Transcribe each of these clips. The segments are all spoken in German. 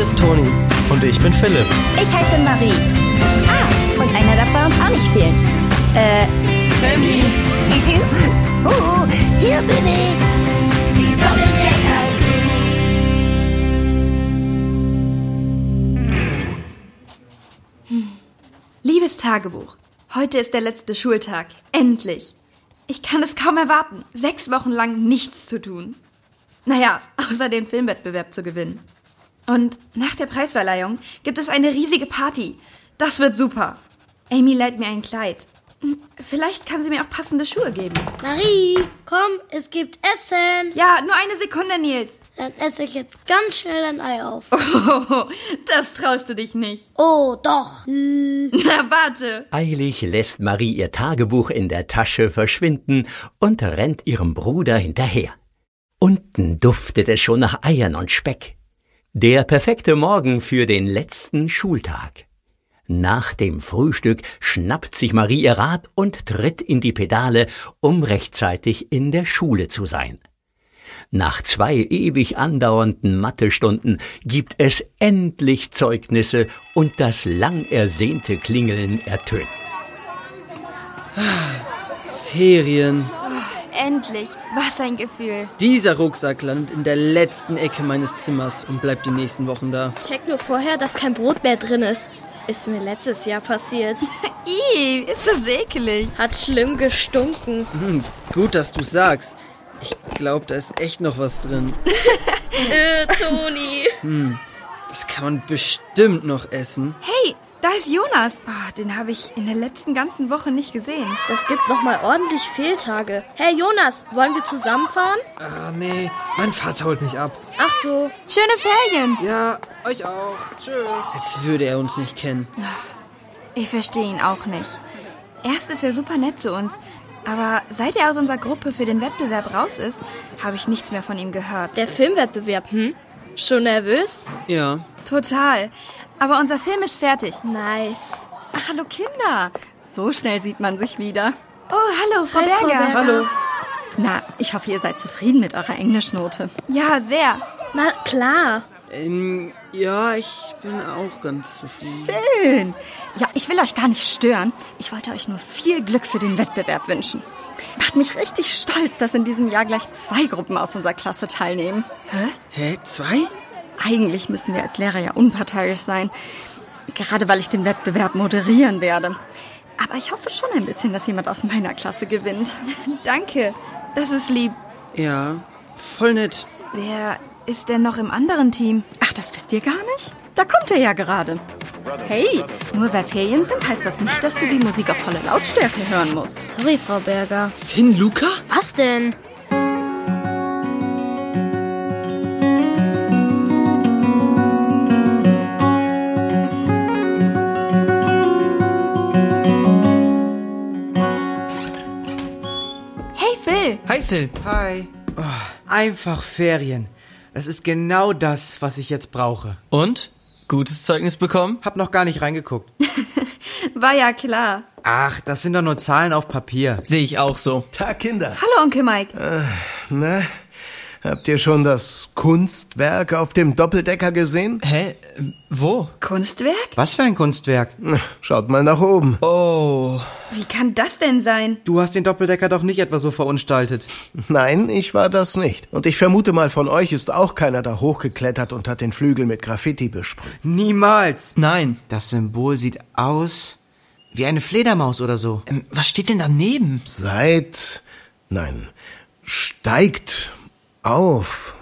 ist Toni. Und ich bin Philipp. Ich heiße Marie. Ah, und einer darf bei uns auch nicht fehlen. Sammy. Oh, hier bin ich. Die Doppeldecker. Liebes Tagebuch, heute ist der letzte Schultag. Endlich. Ich kann es kaum erwarten, 6 Wochen lang nichts zu tun. Naja, außer den Filmwettbewerb zu gewinnen. Und nach der Preisverleihung gibt es eine riesige Party. Das wird super. Amy leiht mir ein Kleid. Vielleicht kann sie mir auch passende Schuhe geben. Marie, komm, es gibt Essen. Ja, nur eine Sekunde, Nils. Dann esse ich jetzt ganz schnell ein Ei auf. Oh, das traust du dich nicht. Oh, doch. Na, warte. Eilig lässt Marie ihr Tagebuch in der Tasche verschwinden und rennt ihrem Bruder hinterher. Unten duftet es schon nach Eiern und Speck. Der perfekte Morgen für den letzten Schultag. Nach dem Frühstück schnappt sich Marie ihr Rad und tritt in die Pedale, um rechtzeitig in der Schule zu sein. Nach 2 ewig andauernden Mathestunden gibt es endlich Zeugnisse und das lang ersehnte Klingeln ertönt. Ferien. Endlich. Was ein Gefühl. Dieser Rucksack landet in der letzten Ecke meines Zimmers und bleibt die nächsten Wochen da. Check nur vorher, dass kein Brot mehr drin ist. Ist mir letztes Jahr passiert. Ih, ist das ekelig. Hat schlimm gestunken. Gut, dass du sagst. Ich glaube, da ist echt noch was drin. Toni. Das kann man bestimmt noch essen. Hey, da ist Jonas. Oh, den habe ich in der letzten ganzen Woche nicht gesehen. Das gibt nochmal ordentlich Fehltage. Hey Jonas, wollen wir zusammenfahren? Ah, nee. Mein Vater holt mich ab. Ach so. Schöne Ferien. Ja, euch auch. Tschö. Als würde er uns nicht kennen. Ich verstehe ihn auch nicht. Erst ist er super nett zu uns. Aber seit er aus unserer Gruppe für den Wettbewerb raus ist, habe ich nichts mehr von ihm gehört. Der Filmwettbewerb, Schon nervös? Ja. Total. Aber unser Film ist fertig. Nice. Ach, hallo Kinder. So schnell sieht man sich wieder. Oh, hallo, Frau Hi, Frau Berger. Berger. Hallo. Na, ich hoffe, ihr seid zufrieden mit eurer Englischnote. Ja, sehr. Na klar. Ja, ich bin auch ganz zufrieden. Schön. Ja, ich will euch gar nicht stören. Ich wollte euch nur viel Glück für den Wettbewerb wünschen. Macht mich richtig stolz, dass in diesem Jahr gleich 2 Gruppen aus unserer Klasse teilnehmen. Hä? 2? Eigentlich müssen wir als Lehrer ja unparteiisch sein. Gerade weil ich den Wettbewerb moderieren werde. Aber ich hoffe schon ein bisschen, dass jemand aus meiner Klasse gewinnt. Danke. Das ist lieb. Ja, voll nett. Wer ist denn noch im anderen Team? Ach, das wisst ihr gar nicht? Da kommt er ja gerade. Hey, nur weil Ferien sind, heißt das nicht, dass du die Musik auf volle Lautstärke hören musst. Sorry, Frau Berger. Finn, Luca? Was denn? Hey, Phil. Hi, Phil. Hi. Oh, einfach Ferien. Das ist genau das, was ich jetzt brauche. Und? Gutes Zeugnis bekommen? Hab noch gar nicht reingeguckt. War ja klar. Ach, das sind doch nur Zahlen auf Papier. Sehe ich auch so. Tag, Kinder. Hallo, Onkel Mike. Na, habt ihr schon das Kunstwerk auf dem Doppeldecker gesehen? Hä? Wo? Kunstwerk? Was für ein Kunstwerk? Schaut mal nach oben. Oh. Wie kann das denn sein? Du hast den Doppeldecker doch nicht etwa so verunstaltet. Nein, ich war das nicht. Und ich vermute mal, von euch ist auch keiner da hochgeklettert und hat den Flügel mit Graffiti besprüht. Niemals. Nein. Das Symbol sieht aus wie eine Fledermaus oder so. Was steht denn daneben? Steigt auf.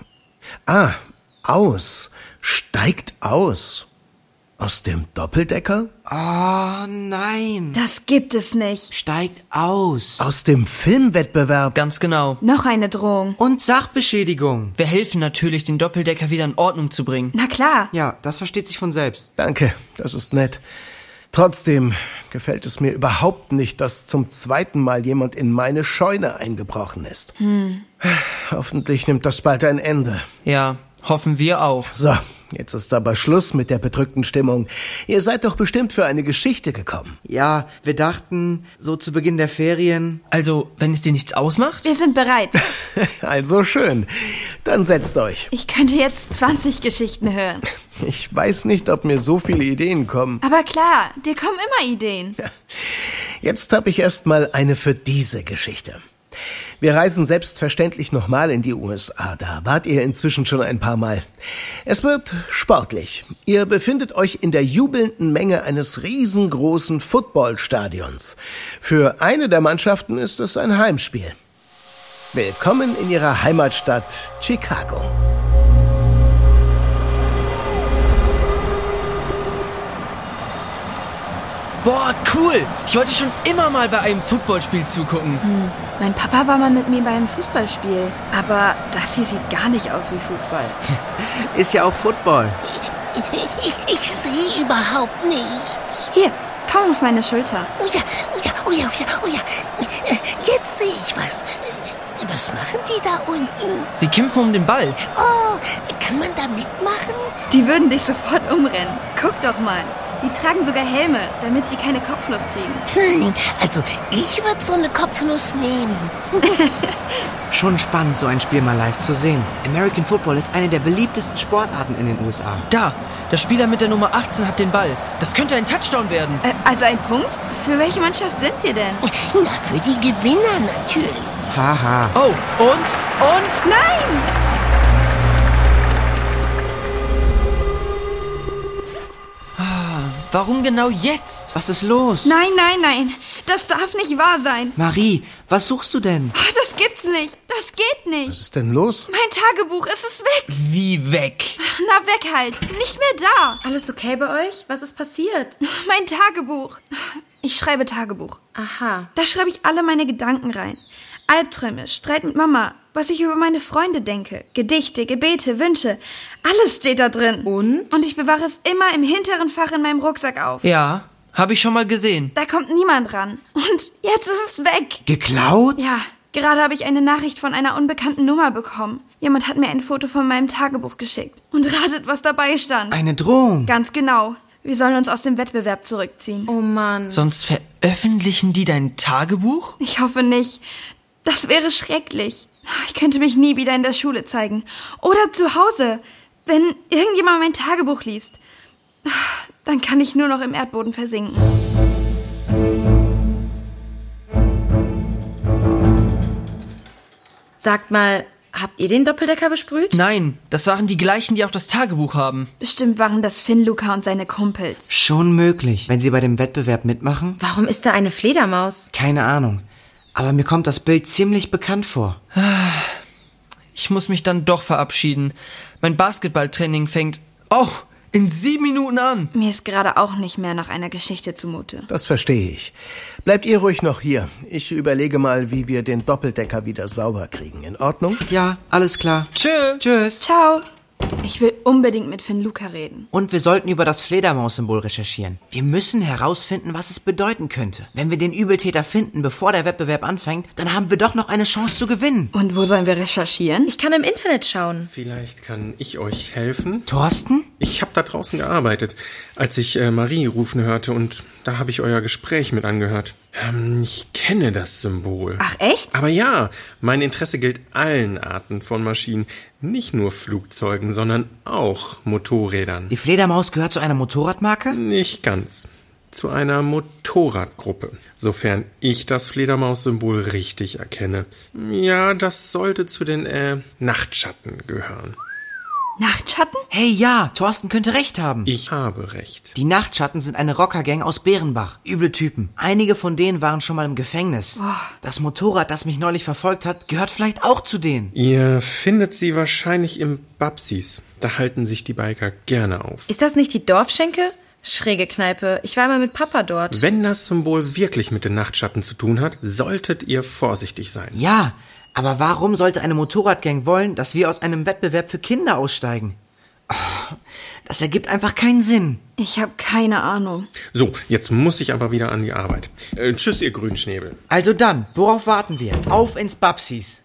Steigt aus. Aus dem Doppeldecker? Oh nein. Das gibt es nicht. Steigt aus. Aus dem Filmwettbewerb? Ganz genau. Noch eine Drohung. Und Sachbeschädigung. Wir helfen natürlich, den Doppeldecker wieder in Ordnung zu bringen. Na klar. Ja, das versteht sich von selbst. Danke, das ist nett. Trotzdem gefällt es mir überhaupt nicht, dass zum 2. Mal jemand in meine Scheune eingebrochen ist. Hoffentlich nimmt das bald ein Ende. Ja, hoffen wir auch. So, jetzt ist aber Schluss mit der bedrückten Stimmung. Ihr seid doch bestimmt für eine Geschichte gekommen. Ja, wir dachten, so zu Beginn der Ferien... Also, wenn es dir nichts ausmacht? Wir sind bereit. Also schön. Dann setzt euch. Ich könnte jetzt 20 Geschichten hören. Ich weiß nicht, ob mir so viele Ideen kommen. Aber klar, dir kommen immer Ideen. Jetzt habe ich erst mal eine für diese Geschichte. Wir reisen selbstverständlich nochmal in die USA. Da wart ihr inzwischen schon ein paar Mal. Es wird sportlich. Ihr befindet euch in der jubelnden Menge eines riesengroßen Footballstadions. Für eine der Mannschaften ist es ein Heimspiel. Willkommen in ihrer Heimatstadt Chicago. Boah, cool. Ich wollte schon immer mal bei einem Footballspiel zugucken. Mein Papa war mal mit mir bei einem Fußballspiel. Aber das hier sieht gar nicht aus wie Fußball. Ist ja auch Football. Ich sehe überhaupt nichts. Hier, komm auf meine Schulter. Oh ja. Jetzt sehe ich was. Was machen die da unten? Sie kämpfen um den Ball. Oh, kann man da mitmachen? Die würden dich sofort umrennen. Guck doch mal. Die tragen sogar Helme, damit sie keine Kopfnuss kriegen. Also ich würde so eine Kopfnuss nehmen. Schon spannend, so ein Spiel mal live zu sehen. American Football ist eine der beliebtesten Sportarten in den USA. Da, der Spieler mit der Nummer 18 hat den Ball. Das könnte ein Touchdown werden. Also ein Punkt? Für welche Mannschaft sind wir denn? Na, für die Gewinner natürlich. Haha. Oh, und? Nein! Warum genau jetzt? Was ist los? Nein. Das darf nicht wahr sein. Marie, was suchst du denn? Das gibt's nicht. Das geht nicht. Was ist denn los? Mein Tagebuch, es ist weg. Wie weg? Na, weg halt. Nicht mehr da. Alles okay bei euch? Was ist passiert? Mein Tagebuch. Ich schreibe Tagebuch. Aha. Da schreibe ich alle meine Gedanken rein. Albträume, Streit mit Mama, was ich über meine Freunde denke, Gedichte, Gebete, Wünsche. Alles steht da drin. Und ich bewahre es immer im hinteren Fach in meinem Rucksack auf. Ja, habe ich schon mal gesehen. Da kommt niemand ran. Und jetzt ist es weg. Geklaut? Ja, gerade habe ich eine Nachricht von einer unbekannten Nummer bekommen. Jemand hat mir ein Foto von meinem Tagebuch geschickt. Und ratet, was dabei stand. Eine Drohung. Ganz genau. Wir sollen uns aus dem Wettbewerb zurückziehen. Oh Mann. Sonst veröffentlichen die dein Tagebuch? Ich hoffe nicht. Das wäre schrecklich. Ich könnte mich nie wieder in der Schule zeigen. Oder zu Hause. Wenn irgendjemand mein Tagebuch liest, dann kann ich nur noch im Erdboden versinken. Sagt mal, habt ihr den Doppeldecker besprüht? Nein, das waren die gleichen, die auch das Tagebuch haben. Bestimmt waren das Finn, Luca und seine Kumpels. Schon möglich, wenn sie bei dem Wettbewerb mitmachen? Warum ist da eine Fledermaus? Keine Ahnung. Aber mir kommt das Bild ziemlich bekannt vor. Ich muss mich dann doch verabschieden. Mein Basketballtraining fängt in 7 Minuten an. Mir ist gerade auch nicht mehr nach einer Geschichte zumute. Das verstehe ich. Bleibt ihr ruhig noch hier. Ich überlege mal, wie wir den Doppeldecker wieder sauber kriegen. In Ordnung? Ja, alles klar. Tschüss. Ciao. Ich will unbedingt mit Finn Luca reden. Und wir sollten über das Fledermaus-Symbol recherchieren. Wir müssen herausfinden, was es bedeuten könnte. Wenn wir den Übeltäter finden, bevor der Wettbewerb anfängt, dann haben wir doch noch eine Chance zu gewinnen. Und wo sollen wir recherchieren? Ich kann im Internet schauen. Vielleicht kann ich euch helfen. Thorsten? Ich habe da draußen gearbeitet, als ich Marie rufen hörte und da habe ich euer Gespräch mit angehört. Ich kenne das Symbol. Ach echt? Aber ja, mein Interesse gilt allen Arten von Maschinen. Nicht nur Flugzeugen, sondern auch Motorrädern. Die Fledermaus gehört zu einer Motorradmarke? Nicht ganz. Zu einer Motorradgruppe. Sofern ich das Fledermaus-Symbol richtig erkenne. Ja, das sollte zu den Nachtschatten gehören. Nachtschatten? Hey, ja, Thorsten könnte recht haben. Ich habe recht. Die Nachtschatten sind eine Rockergang aus Bärenbach. Üble Typen. Einige von denen waren schon mal im Gefängnis. Das Motorrad, das mich neulich verfolgt hat, gehört vielleicht auch zu denen. Ihr findet sie wahrscheinlich im Babsis. Da halten sich die Biker gerne auf. Ist das nicht die Dorfschenke? Schräge Kneipe. Ich war immer mit Papa dort. Wenn das Symbol wirklich mit den Nachtschatten zu tun hat, solltet ihr vorsichtig sein. Ja, aber warum sollte eine Motorradgang wollen, dass wir aus einem Wettbewerb für Kinder aussteigen? Das ergibt einfach keinen Sinn. Ich habe keine Ahnung. So, jetzt muss ich aber wieder an die Arbeit. Tschüss, ihr Grünschnäbel. Also dann, worauf warten wir? Auf ins Babsis.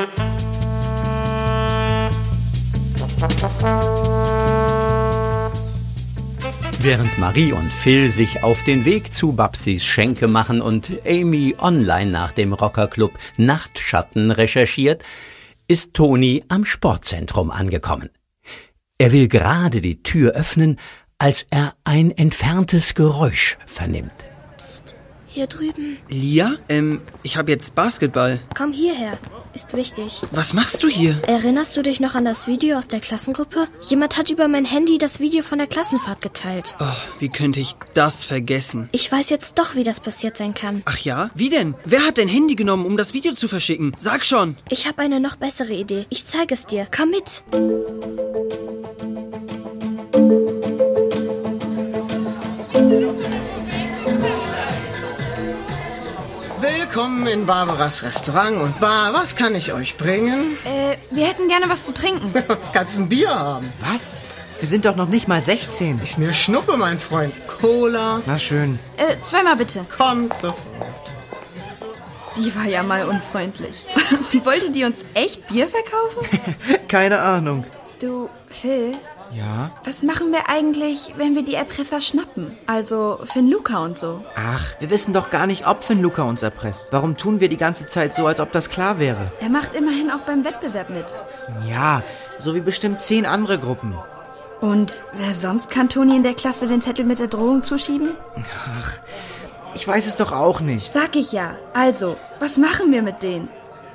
Während Marie und Phil sich auf den Weg zu Babsis Schenke machen und Amy online nach dem Rockerclub Nachtschatten recherchiert, ist Toni am Sportzentrum angekommen. Er will gerade die Tür öffnen, als er ein entferntes Geräusch vernimmt. Psst, hier drüben. Lia, ich habe jetzt Basketball. Komm hierher, ist wichtig. Was machst du hier? Erinnerst du dich noch an das Video aus der Klassengruppe? Jemand hat über mein Handy das Video von der Klassenfahrt geteilt. Oh, wie könnte ich das vergessen? Ich weiß jetzt doch, wie das passiert sein kann. Ach ja? Wie denn? Wer hat dein Handy genommen, um das Video zu verschicken? Sag schon. Ich habe eine noch bessere Idee. Ich zeige es dir. Komm mit. Willkommen in Barbaras Restaurant und Bar. Was kann ich euch bringen? Wir hätten gerne was zu trinken. Kannst ein Bier haben. Was? Wir sind doch noch nicht mal 16. Ist mir Schnuppe, mein Freund. Cola. Na schön. 2-mal bitte. Kommt sofort. Die war ja mal unfreundlich. Und wollte die uns echt Bier verkaufen? Keine Ahnung. Du, Phil, Ja? was machen wir eigentlich, wenn wir die Erpresser schnappen? Also Finn Luca und so. Ach, wir wissen doch gar nicht, ob Finn Luca uns erpresst. Warum tun wir die ganze Zeit so, als ob das klar wäre? Er macht immerhin auch beim Wettbewerb mit. Ja, so wie bestimmt 10 andere Gruppen. Und wer sonst kann Toni in der Klasse den Zettel mit der Drohung zuschieben? Ach, ich weiß es doch auch nicht. Sag ich ja. Also, was machen wir mit denen?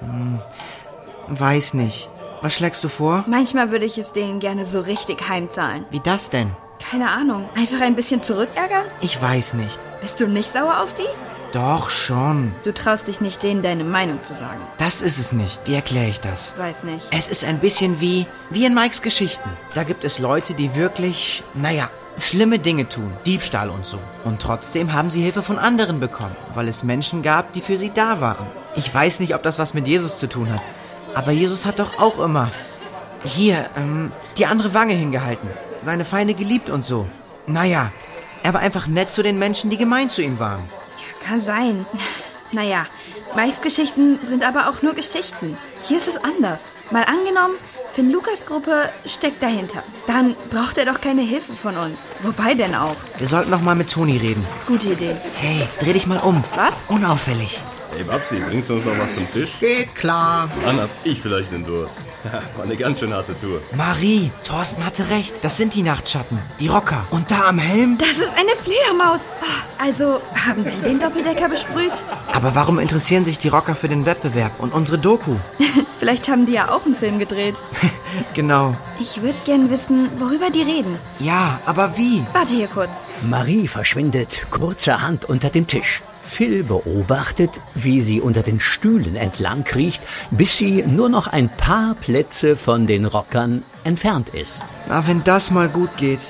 Weiß nicht. Was schlägst du vor? Manchmal würde ich es denen gerne so richtig heimzahlen. Wie das denn? Keine Ahnung. Einfach ein bisschen zurückärgern? Ich weiß nicht. Bist du nicht sauer auf die? Doch, schon. Du traust dich nicht, denen deine Meinung zu sagen. Das ist es nicht. Wie erkläre ich das? Weiß nicht. Es ist ein bisschen wie in Mikes Geschichten. Da gibt es Leute, die wirklich, schlimme Dinge tun. Diebstahl und so. Und trotzdem haben sie Hilfe von anderen bekommen, weil es Menschen gab, die für sie da waren. Ich weiß nicht, ob das was mit Jesus zu tun hat. Aber Jesus hat doch auch immer die andere Wange hingehalten. Seine Feinde geliebt und so. Er war einfach nett zu den Menschen, die gemein zu ihm waren. Ja, kann sein. Mikes Geschichten sind aber auch nur Geschichten. Hier ist es anders. Mal angenommen, Finn Lukas Gruppe steckt dahinter. Dann braucht er doch keine Hilfe von uns. Wobei denn auch? Wir sollten noch mal mit Toni reden. Gute Idee. Hey, dreh dich mal um. Was? Unauffällig. Hey Babsi, bringst du uns noch was zum Tisch? Geht klar. Dann hab ich vielleicht einen Durst. War eine ganz schön harte Tour. Marie, Thorsten hatte recht. Das sind die Nachtschatten. Die Rocker. Und da am Helm? Das ist eine Fledermaus. Also, haben die den Doppeldecker besprüht? Aber warum interessieren sich die Rocker für den Wettbewerb und unsere Doku? Vielleicht haben die ja auch einen Film gedreht. Genau. Ich würde gern wissen, worüber die reden. Ja, aber wie? Warte hier kurz. Marie verschwindet kurzerhand unter dem Tisch. Phil beobachtet, wie sie unter den Stühlen entlang kriecht, bis sie nur noch ein paar Plätze von den Rockern entfernt ist. Na, wenn das mal gut geht.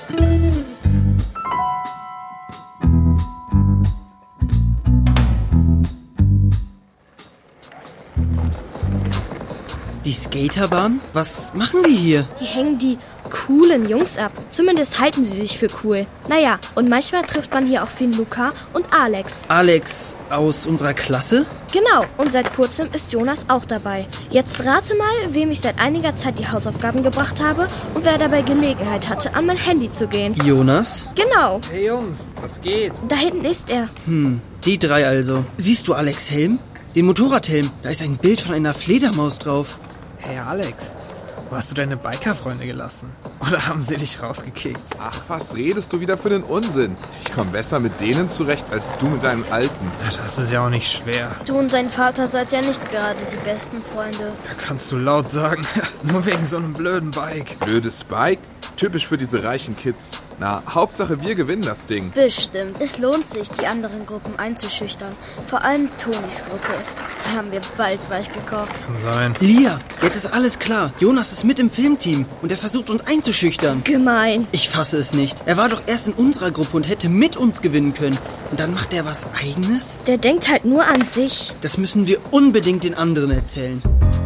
Die Skaterbahn? Was machen die hier? Hier hängen die coolen Jungs ab. Zumindest halten sie sich für cool. Und manchmal trifft man hier auch Finn Luca und Alex. Alex aus unserer Klasse? Genau, und seit kurzem ist Jonas auch dabei. Jetzt rate mal, wem ich seit einiger Zeit die Hausaufgaben gebracht habe und wer dabei Gelegenheit hatte, an mein Handy zu gehen. Jonas? Genau. Hey Jungs, was geht? Da hinten ist er. Die 3 also. Siehst du Alex' Helm? Den Motorradhelm. Da ist ein Bild von einer Fledermaus drauf. Hey Alex, wo hast du deine Biker-Freunde gelassen? Oder haben sie dich rausgekickt? Ach, was redest du wieder für den Unsinn? Ich komme besser mit denen zurecht, als du mit deinem Alten. Das ist ja auch nicht schwer. Du und dein Vater seid ja nicht gerade die besten Freunde. Ja, kannst du laut sagen. Nur wegen so einem blöden Bike. Blödes Bike? Typisch für diese reichen Kids. Na, Hauptsache wir gewinnen das Ding. Bestimmt. Es lohnt sich, die anderen Gruppen einzuschüchtern. Vor allem Tonis Gruppe. Die haben wir bald weich gekocht. Kann sein. Lia, jetzt ist alles klar. Jonas ist mit im Filmteam und er versucht uns einzuschüchtern. Gemein. Ich fasse es nicht. Er war doch erst in unserer Gruppe und hätte mit uns gewinnen können. Und dann macht er was Eigenes? Der denkt halt nur an sich. Das müssen wir unbedingt den anderen erzählen.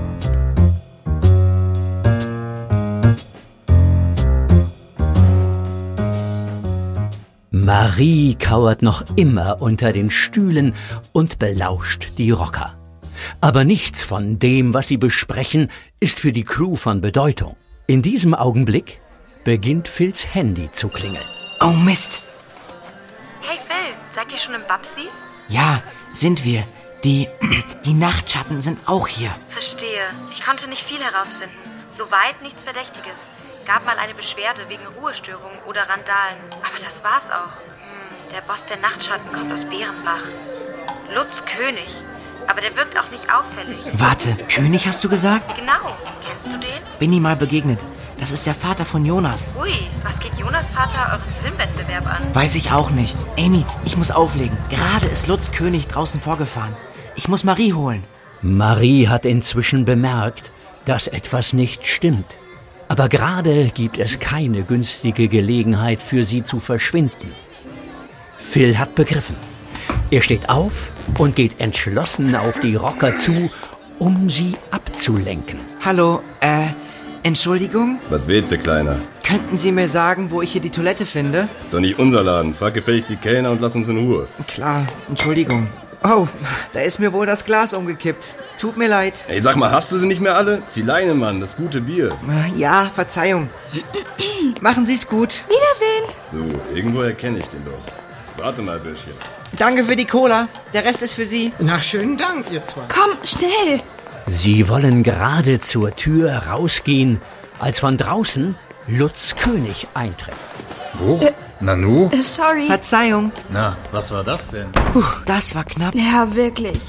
Marie kauert noch immer unter den Stühlen und belauscht die Rocker. Aber nichts von dem, was sie besprechen, ist für die Crew von Bedeutung. In diesem Augenblick beginnt Phils Handy zu klingeln. Oh Mist. Hey Phil, seid ihr schon im Babsis? Ja, sind wir. Die Nachtschatten sind auch hier. Verstehe. Ich konnte nicht viel herausfinden. Soweit nichts Verdächtiges. Gab mal eine Beschwerde wegen Ruhestörung oder Randalen. Aber das war's auch. Der Boss der Nachtschatten kommt aus Bärenbach. Lutz König. Aber der wirkt auch nicht auffällig. Warte, König hast du gesagt? Genau. Kennst du den? Bin ihm mal begegnet. Das ist der Vater von Jonas. Ui, was geht Jonas Vater euren Filmwettbewerb an? Weiß ich auch nicht. Amy, ich muss auflegen. Gerade ist Lutz König draußen vorgefahren. Ich muss Marie holen. Marie hat inzwischen bemerkt, dass etwas nicht stimmt. Aber gerade gibt es keine günstige Gelegenheit für sie zu verschwinden. Phil hat begriffen. Er steht auf und geht entschlossen auf die Rocker zu, um sie abzulenken. Hallo, Entschuldigung? Was willst du, Kleiner? Könnten Sie mir sagen, wo ich hier die Toilette finde? Ist doch nicht unser Laden. Frag gefälligst die Kellner und lass uns in Ruhe. Klar, Entschuldigung. Oh, da ist mir wohl das Glas umgekippt. Tut mir leid. Ey, sag mal, hast du sie nicht mehr alle? Zieleine, Mann, das gute Bier. Ja, Verzeihung. Machen Sie's gut. Wiedersehen. Du, irgendwo erkenne ich den doch. Warte mal, Bürschchen. Danke für die Cola. Der Rest ist für Sie. Na, schönen Dank, ihr zwei. Komm, schnell. Sie wollen gerade zur Tür rausgehen, als von draußen Lutz König eintritt. Wo? Nanu? Sorry. Verzeihung. Na, was war das denn? Das war knapp. Ja, wirklich.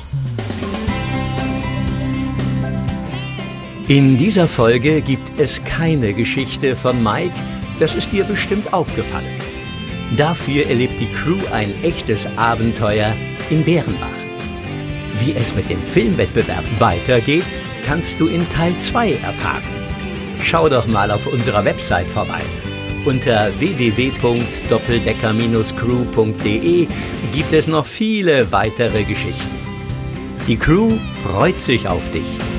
In dieser Folge gibt es keine Geschichte von Mike, das ist dir bestimmt aufgefallen. Dafür erlebt die Crew ein echtes Abenteuer in Bärenbach. Wie es mit dem Filmwettbewerb weitergeht, kannst du in Teil 2 erfahren. Schau doch mal auf unserer Website vorbei. Unter www.doppeldecker-crew.de gibt es noch viele weitere Geschichten. Die Crew freut sich auf dich.